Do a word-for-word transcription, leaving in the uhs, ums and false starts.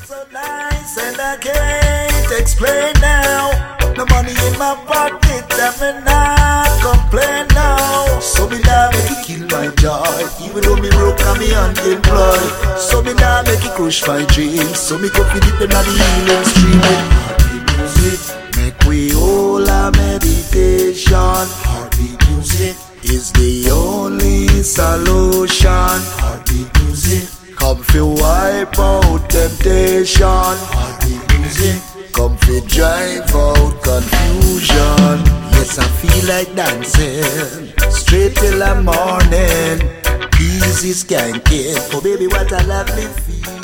so nice and I can't explain now. No money in my pocket, that me not complain now. So me nah make it kill my joy, even though me broke and me unemployed. So me nah make it crush my dreams, so me go feed it in the healing stream. Heartbeat music, make we all a meditation. Heartbeat music is the only solution. Heartbeat music, come feel wipe out temptation. Heartbeat music, come fi drive out confusion. Yes, I feel like dancing straight till the morning. Easy skanking, oh baby, what a lovely feel.